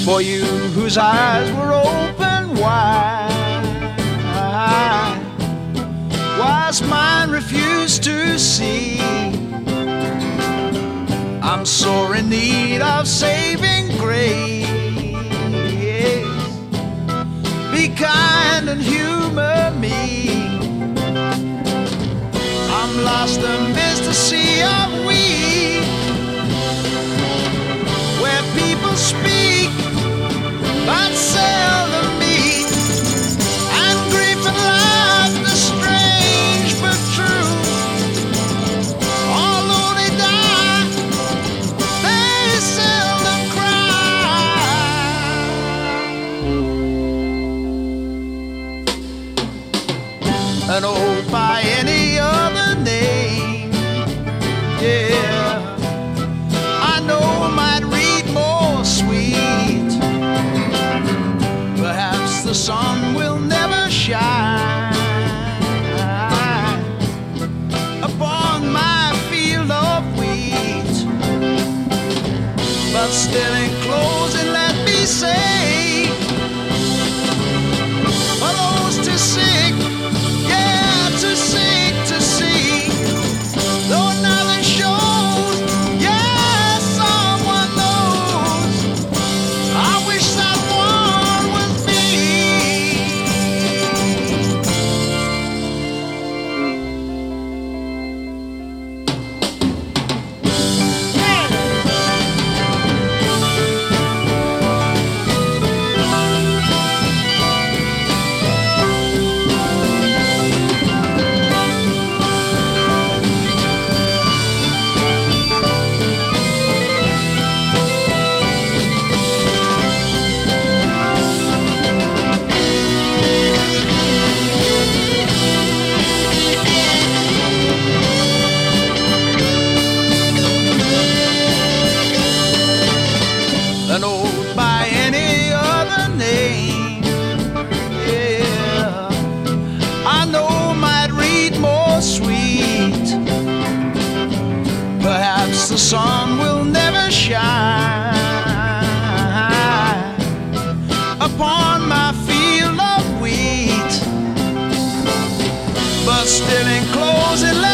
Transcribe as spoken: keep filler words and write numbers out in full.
for you whose eyes were open wide. Whilst mine refused to see, I'm sore in need of saving grace. Be kind and humor me. I'm lost amidst a sea of weed, where people speak but seldom meet, and grief and laughter strange but true. Although they die, they seldom cry. An old by any other name, yeah, I know might read more sweet. Perhaps the sun will never shine upon my field of wheat, but still in closing let me say, for those too sick, yeah, too sick to see, though nothing shows, yeah, someone knows. I wish that one was me. An old by any other name, yeah, I know might read more sweet. Perhaps the sun will never shine upon my field of wheat, but still in closing